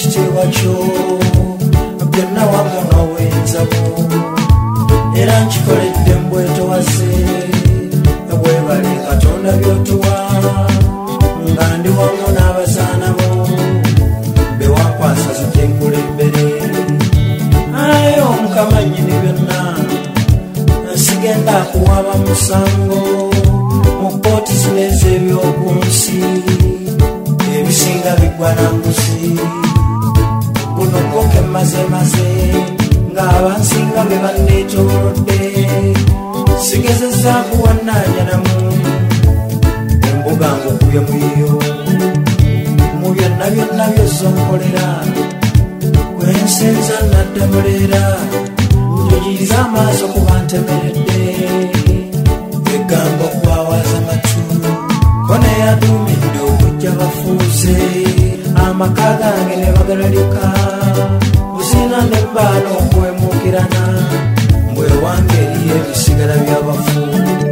ekitiibwa kyo byonna wamu n'obuyinza bwo era nkikoledde mbwetowaze bwebale Katonda by'otuwa nga ndi wamu n'abazaana bo bewakwasa zijje nkulembere ayo Mukama nnyini byonna nsigenda kuwaba musango mu kkooti zino ez'ebyoku nsi ebisinga biggwa na mbuzi guno gwoke mazemaze ng'abansinga be banneetoolodde sigezezza kuwannaanyanamu embuga ng'okubye muyo mu byonna byonna by'ozonkolera kwensinza naddamuleera njogiriza amaaso kuba ntemeredde egambo okwawaza matu kone yaduumidde okujja bafuuze amaka gange ne bagalalika buzina n'ebbaala okwemuukirana mbwewange eriyo ebisigala by'abafu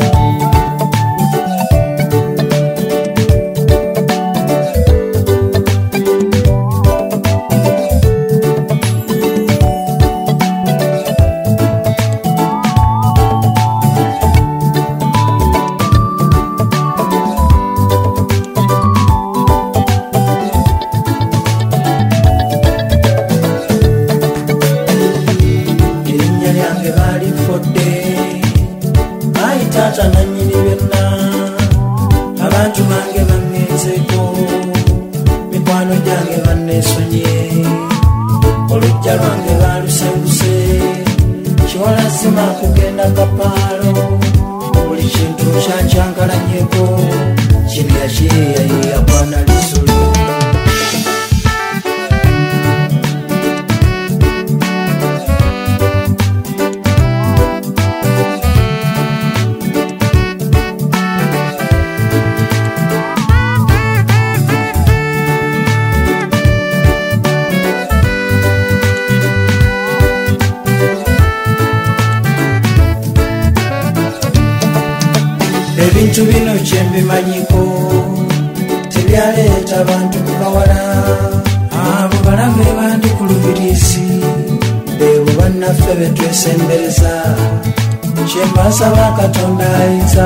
ebintu bino kyembimanyiko tebyaleeta bantu kubawala abo balabe bandi ku lubiriisi beebo bannaffe betwesembereza kyembasaba Katonda ayinza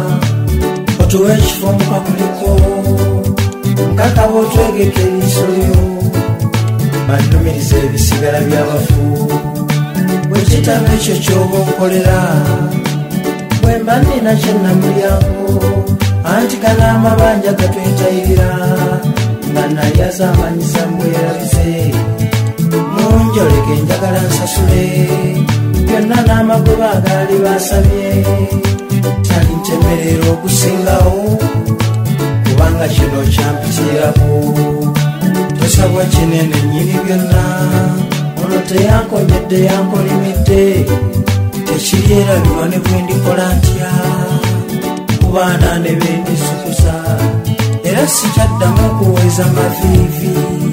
otuwa ekifo mukakuliko nkakaba otwegeka eriiso lyo bannumiriza ebisigala by'abafu bwe kitaba ekyo ky'oba okolera bwemba nina kyennamulyango anti gana amabanja gatwetayirira nga naye azamanyisa mbwerabize munjoleke njagala nsasule byonna n'amagoba agaali basabye tali ntemerera okusingawo kubanga kino kyampitirako tosabwa kinene nnyini byonna ono teyankonyedde yankolimidde tekiri erabirwa ne bwe ndikola ntya ku baana ne bendisukusa era sikyaddamu okuweeza maviivi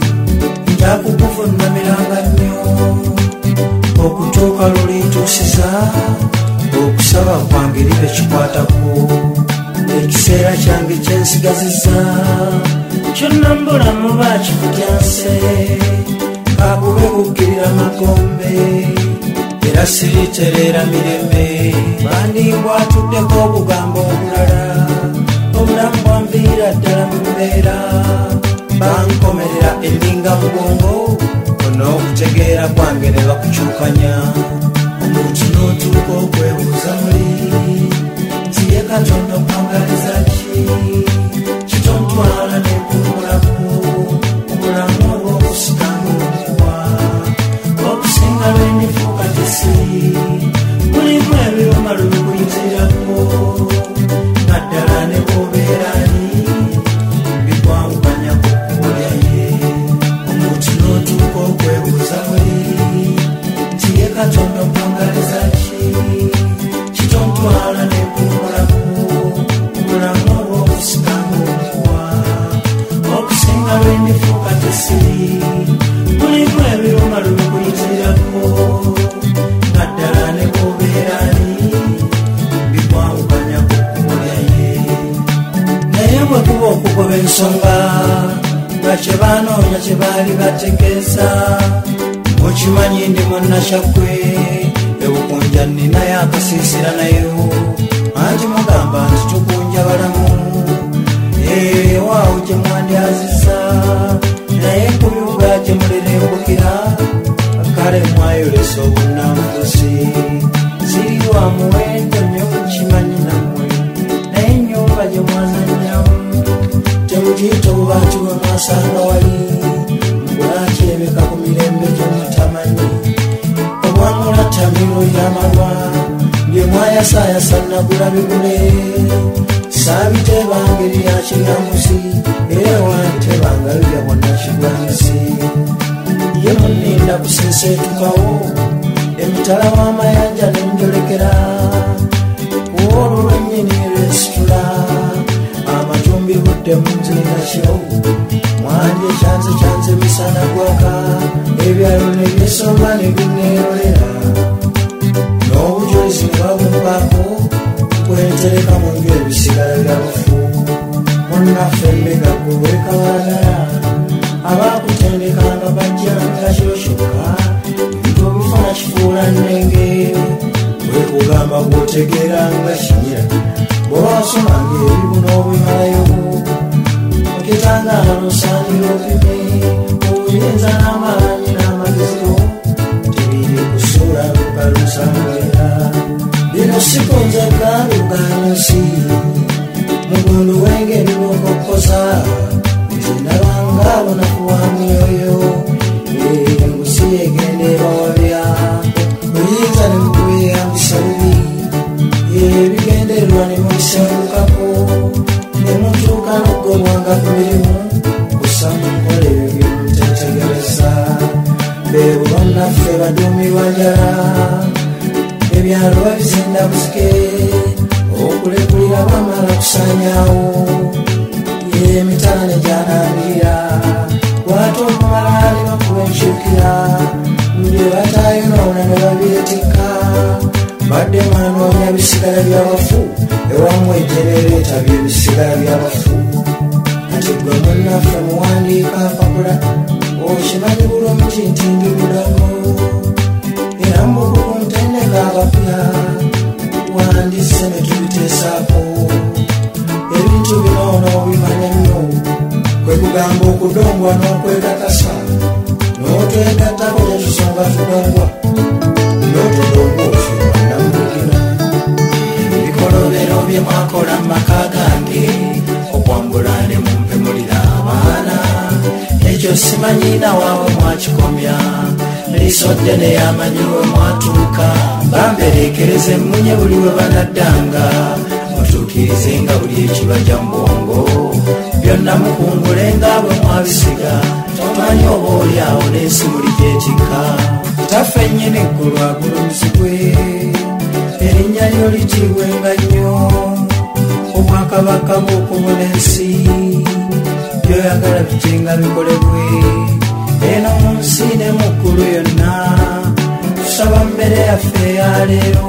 njakukuvuunamiranga nnyo okutuuka lulintuusiza okusaba kwange libe kikwatako ekiseera kyange kyensigazizza kyonna mbulamu bakikutyanse kakube kukkirira magombe era siriterera mirembe bandimbwatuddeko obugambo obulala obulamu bwamviira ddala mu mbeera bankomerera endinga mugongo n'okutegeera kwange ne bakukyukanya omuntu n'otuuka okwebuuza muli nti ye Katonda ompangaliza ki kitontwala nempumulaku obulamu obw'okusikanga okuwa okusinga lwendifuuka tesiri mulimu ebiruma lubikuyitirako naddala ne bwobeerani bikwawukanya ku kkubo lye omuntu n'otuuka okwebuuza muli nti ye Katonda ompangaliza ki kitontwala nempumulaku obulamu obw'okusikanga okuwa okusinga lwendifuuka tesiri mulimu ebiruma lubikuyitirako naddala ne bwobeerani bikwawukanya ku kkubo lye naye bwe kuba okugoba ensonga nga kye banoonya kye baali bategeeza. Mukimanyi ndi munnakyakwe ebukunja nninayo akasiisira nayo, anti mugamba nti tukunja balamu waawo gye mwandyaziza, naye nkuyuga gye mulirembukira kale mwayolesa obunanfusi. Ziriwa muwendo nnyo mukimanyi nammwe, naye ennyumba gye mwazannyamu temugiyita obubaati bwe mwasanga wali, ngulakyebeka ku mirembe gye mutamanyi. Obwamulatamiro ly'amalwa bye mwayasaayasa nagula bigule, saabitebanga eri ya kiryambuzi era wantebanga lya bonnakigwanisi. Ye munninda kuseeseetukawo emitala w'amayanja n'enjolekera, olwo lwennyini resitula amajumbi budde munzirina kyo. Mwandye kyanze misana gwaka, ebyalo ne byesomba ne bineerolera, n'obujulizi ne babumpaako kwentereka mu nju ebisigala byabufu. Munnaffe emmega gwewekabalagala abaakutendekanga bajjanga kyokyoka, ebintu bifuna kifuula nnenge, bwekugamba bw'otegeeranga kinyira bw'owasomanga ebibu n'obimalayo. Mukitangaala n'osaanira opime obuyinza n'amaanyi n'amagezi tebiri kusuula lukalusamulera. Bino sikunze galuganyusi mugundu w'engeri bw'okokkoza, nzinabanga abonakuwa mwoyo engusi egenda ebawabya, oyinza ne mukubeyambisa bubi ebigendererwa ne mubisengukako, ne mutuuka n'oggobwanga ku mirimu kussa mu nkola ebyo bye mutetegereza. Beebo bannaffe baduumirwa njala, ebyalo babizinda buzike, okulekulira bamala kusaanyaawo, emitala ne gyanaabirira, lwatu okumala ne bakuba enkyukira, bye batayonoona ne babyetikka. Badde mwanoonya bisigala by'abafu, ewamu ejerereeta by'ebisigala by'abafu. Kati gwe munnaffe muwandiika mpapula, okimanyi bulungi nti ndi budamu, era mbukuntendeka abapya wandisse ne tubiteesaako. Ebintu bino n'obimanya nnyo, kwe kugamba okudongwa n'okwegakasa, n'otwegattako ne tusonga tudongwa, n'otudongwa ofiirwa namugina. Ebikolobero bye mwakola mu maka gange, okwambula ne mumpemulira abaana, ekyo simanyi nawaabwe mwakikomya. Lisodde neyamanyi we mwatuuka, bambereekereze emmunye buli we banaddanga, mutuukirize nga buli ekibajja mu bwongo, byonna mukungule nga bwe mwabisiga. Tomanyi oba oli awo n'ensi muli gyetikka, taffe nnyini eggulu agulumizibwe, erinnya lyo litiibwenga nnyo. Obwakabaka bw'okubona ensi, byoyagala bijjenga bikolebwe, eno mu nsi ne mu ggulu yonna. Tusaba mmere yaffe eya leero,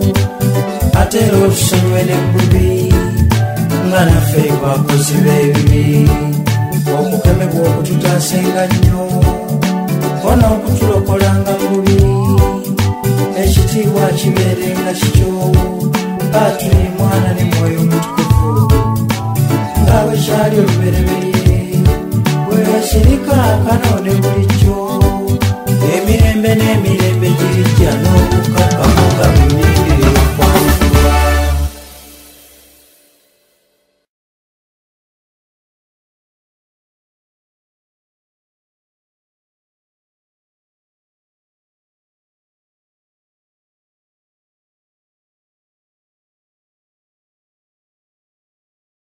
ate era otusonyiwe n'ebbubi, nga naffe twakozi b'ebibi. Okukemebwa okututaasenga nnyo, kona okutulokolanga mu bubi, ekitiibwa kibeerenga kikyo, atuli mwana ne mwe